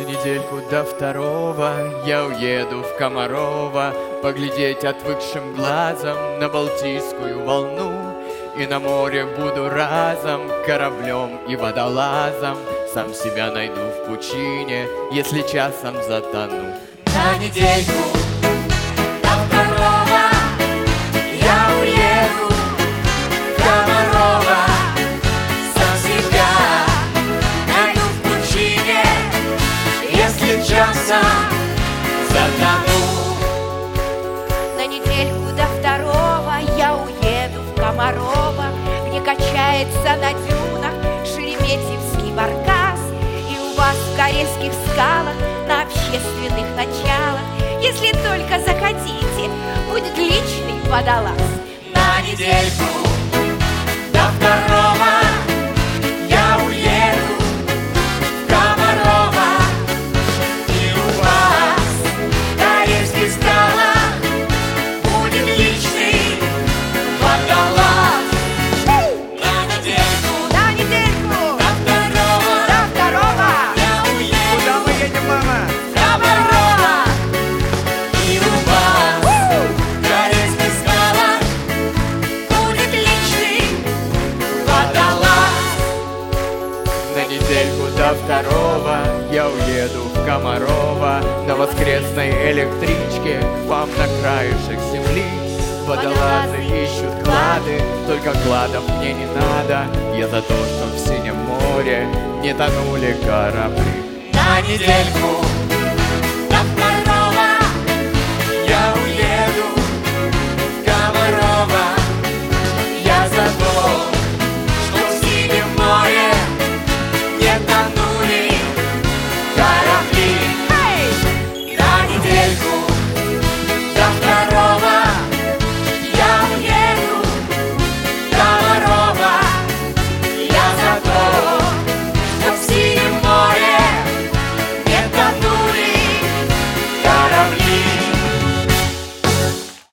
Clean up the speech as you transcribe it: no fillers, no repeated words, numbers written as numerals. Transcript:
недельку до второго я уеду в Комарово поглядеть отвыкшим глазом на Балтийскую волну. И на море буду разом кораблем и водолазом. Сам себя найду в пучине, если часом затону. На недельку до второго я уеду в Комарово. Сам себя найду в пучине, если часом затону. На недельку до второго я уеду в Комарово, где качается на дюнах шереметьевский баркас. И у вас в Карельских скалах на общественных началах, если только захотите, будет личный водолаз. На недельку до второго я уеду в Комарово. И у вас в Карельских скалах будет личный водолаз. На недельку До второго до второго я уеду Куда мы едем, мама? в Комарово. И у вас в Карельских скалах будет личный водолаз. На недельку до второго я уеду в Комарово на воскресной электричке к вам на краешек земли. Водолазы ищут клады, только кладов мне не надо. Я за то, что в синем море не тонули корабли. На недельку до второго я уеду в Комарово.